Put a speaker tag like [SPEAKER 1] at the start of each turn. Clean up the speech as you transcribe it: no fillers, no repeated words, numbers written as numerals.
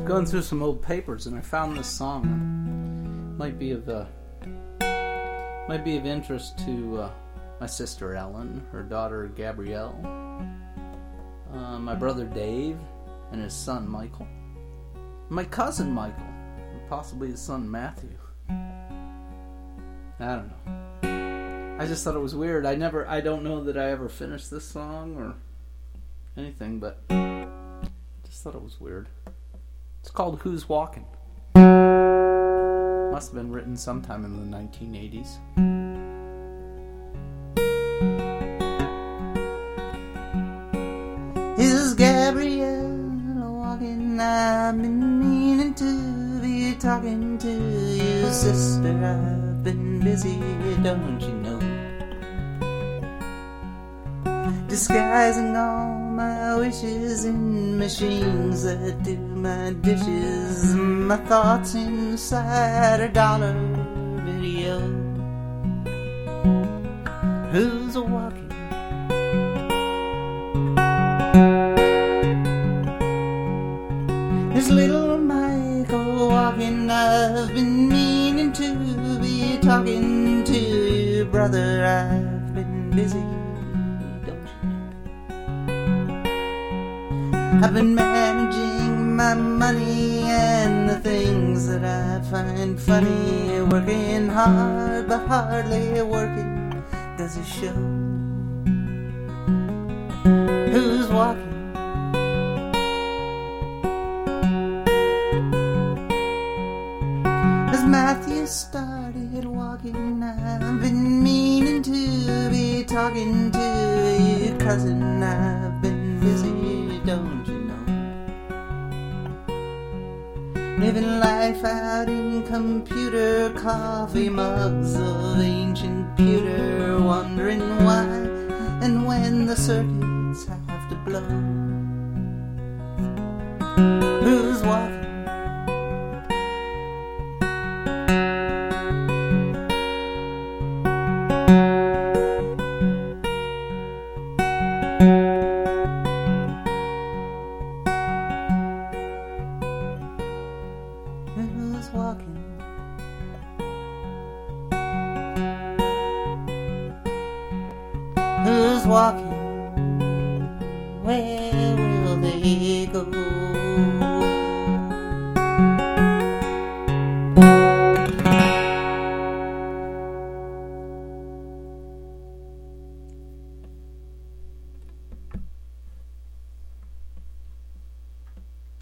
[SPEAKER 1] going through some old papers and I found this song. Might be of interest to my sister Ellen, her daughter Gabrielle, my brother Dave, and his son Michael, my cousin Michael, and possibly his son Matthew. I don't know. I just thought it was weird. I don't know that I ever finished this song or anything, but I just thought it was weird. It's called Who's Walking? Must have been written sometime in the 1980s. Is Gabrielle walking? I've been meaning to be talking to you, sister. I've been busy, don't you know? Disguising all my wishes in machines that do my dishes. My thoughts inside a dollar video. Who's walking? There's little Michael walking. I've been meaning to be talking to you, brother. I've been busy. I've been managing my money and the things that I find funny. Working hard but hardly working does it show. Who's walking? As Matthew started walking, I've been meaning to be talking to you, cousin. I've been busy, don't you know? Living life out in computer coffee mugs of ancient pewter, wondering why and when the circuits have to blow. Who's walking? Who's walking? Who's walking?